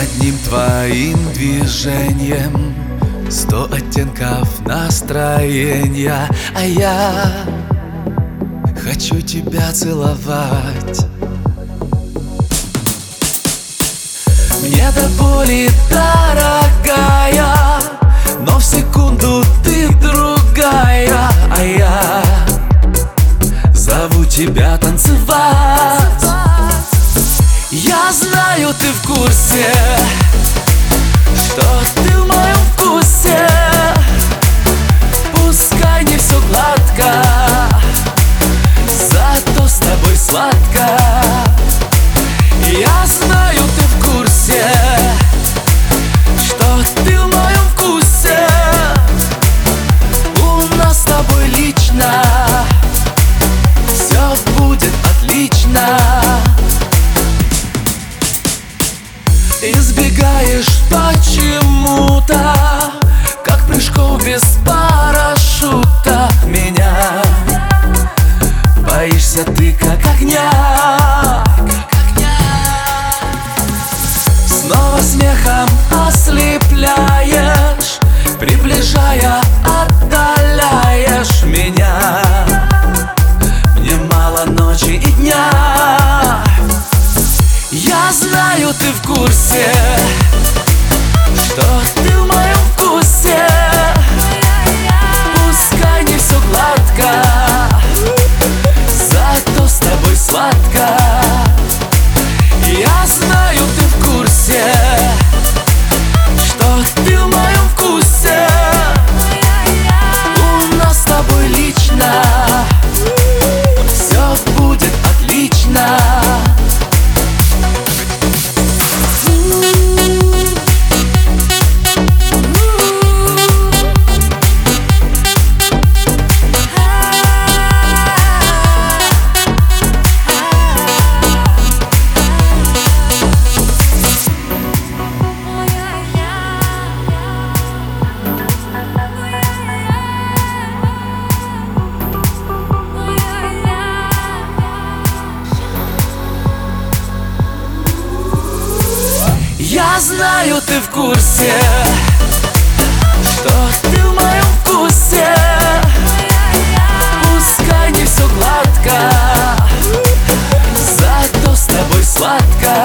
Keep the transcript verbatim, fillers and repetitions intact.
одним твоим движением сто оттенков настроения, а я хочу тебя целовать. Мне до боли дорогая, но в секунду ты другая, а я зову тебя танцевать. Я знаю, ты в курсе, что ты в моем вкусе. Пускай не все гладко, зато с тобой сладко. Я знаю, ты в курсе, что ты в моем вкусе. У нас с тобой лично все будет отлично. Избегаешь почему-то, как прыжков без парашюта. Меня боишься ты, как огня. Снова смехом ослепляешь, приближая, отдаляешь меня. Мне мало ночи и дня. Я знаю, ты в курсе, что ты в моем вкусе. Пускай не все гладко, зато с тобой сладко. Я знаю, ты в курсе, что ты в моем вкусе. У нас с тобой лично все будет отлично. Я знаю, ты в курсе, что ты в моем вкусе. Пускай не все гладко, зато с тобой сладко.